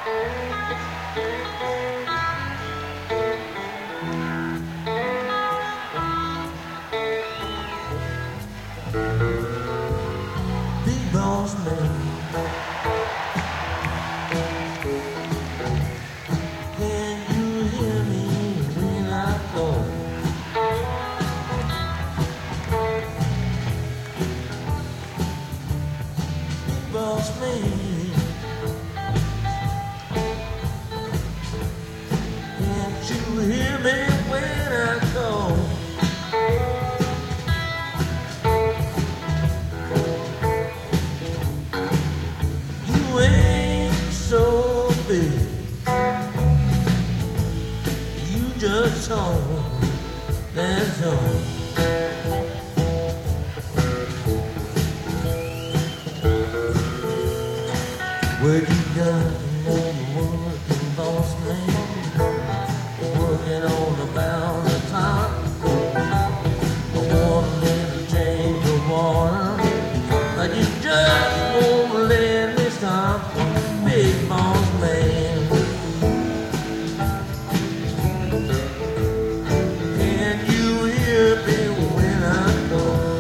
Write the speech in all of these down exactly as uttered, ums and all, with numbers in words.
Big boss man, can you hear me when I call? Big boss man, can't you hear me when I call? You ain't so big, you just home, that's all. Where you done when you working, boss man? Working on about the time. I want to change the water, but you just won't let me stop. Big boss man, can you hear me when I call?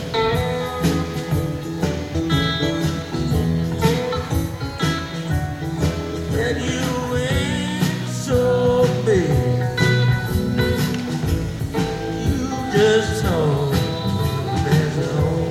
And you ain't so big, you just told there's no.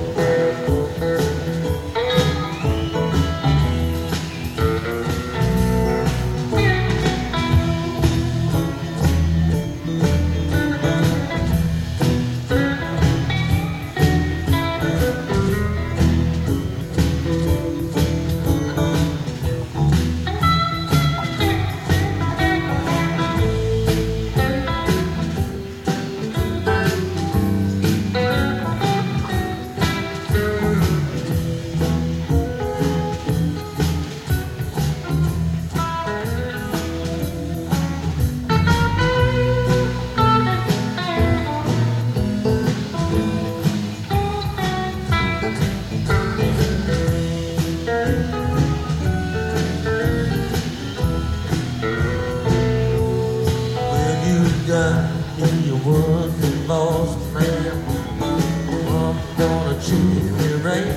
Got in your working boss man, I'm gonna treat you right.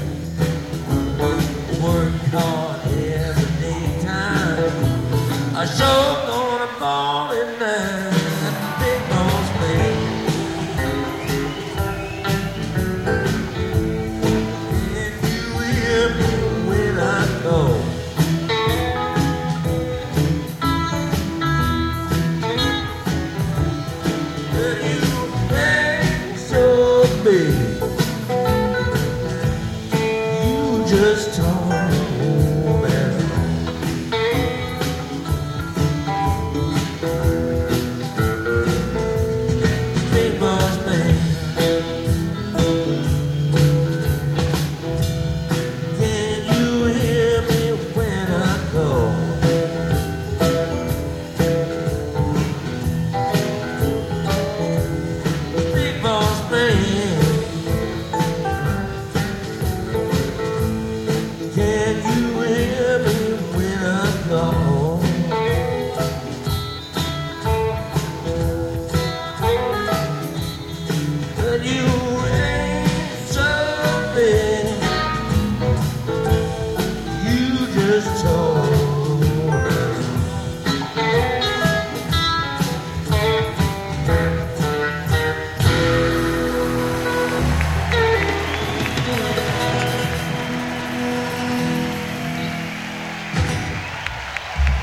Work hard every day time, I sure gonna fall.